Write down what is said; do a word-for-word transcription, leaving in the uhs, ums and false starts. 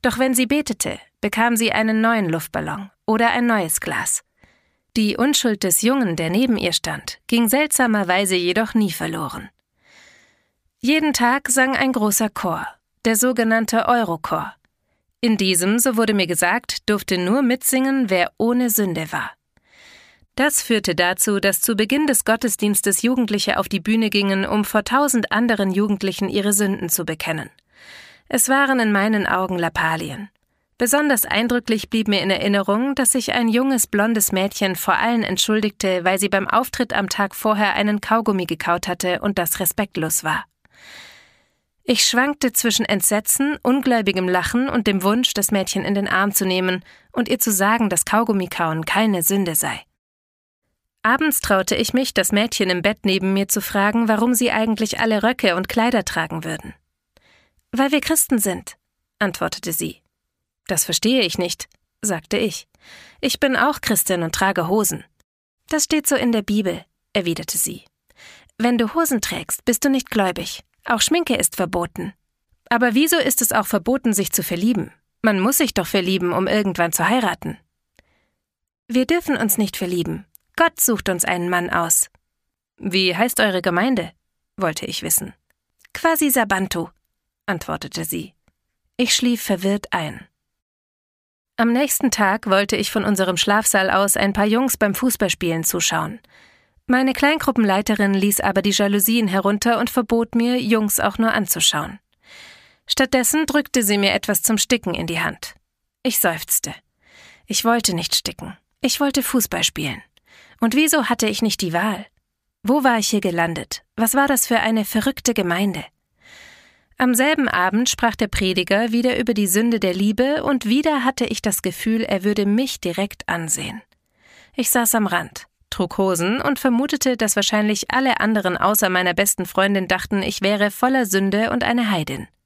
Doch wenn sie betete, bekam sie einen neuen Luftballon oder ein neues Glas. Die Unschuld des Jungen, der neben ihr stand, ging seltsamerweise jedoch nie verloren. Jeden Tag sang ein großer Chor, der sogenannte Eurochor. In diesem, so wurde mir gesagt, durfte nur mitsingen, wer ohne Sünde war. Das führte dazu, dass zu Beginn des Gottesdienstes Jugendliche auf die Bühne gingen, um vor tausend anderen Jugendlichen ihre Sünden zu bekennen. Es waren in meinen Augen Lappalien. Besonders eindrücklich blieb mir in Erinnerung, dass sich ein junges, blondes Mädchen vor allen entschuldigte, weil sie beim Auftritt am Tag vorher einen Kaugummi gekaut hatte und das respektlos war. Ich schwankte zwischen Entsetzen, ungläubigem Lachen und dem Wunsch, das Mädchen in den Arm zu nehmen und ihr zu sagen, dass Kaugummikauen keine Sünde sei. Abends traute ich mich, das Mädchen im Bett neben mir zu fragen, warum sie eigentlich alle Röcke und Kleider tragen würden. »Weil wir Christen sind«, antwortete sie. »Das verstehe ich nicht«, sagte ich. »Ich bin auch Christin und trage Hosen.« »Das steht so in der Bibel«, erwiderte sie. »Wenn du Hosen trägst, bist du nicht gläubig. Auch Schminke ist verboten. Aber wieso ist es auch verboten, sich zu verlieben? Man muss sich doch verlieben, um irgendwann zu heiraten.« »Wir dürfen uns nicht verlieben. Gott sucht uns einen Mann aus.« »Wie heißt eure Gemeinde?«, wollte ich wissen. »Quasi Sabantu«, antwortete sie. Ich schlief verwirrt ein. Am nächsten Tag wollte ich von unserem Schlafsaal aus ein paar Jungs beim Fußballspielen zuschauen. Meine Kleingruppenleiterin ließ aber die Jalousien herunter und verbot mir, Jungs auch nur anzuschauen. Stattdessen drückte sie mir etwas zum Sticken in die Hand. Ich seufzte. Ich wollte nicht sticken. Ich wollte Fußball spielen. Und wieso hatte ich nicht die Wahl? Wo war ich hier gelandet? Was war das für eine verrückte Gemeinde? Am selben Abend sprach der Prediger wieder über die Sünde der Liebe und wieder hatte ich das Gefühl, er würde mich direkt ansehen. Ich saß am Rand, trug Hosen und vermutete, dass wahrscheinlich alle anderen außer meiner besten Freundin dachten, ich wäre voller Sünde und eine Heidin.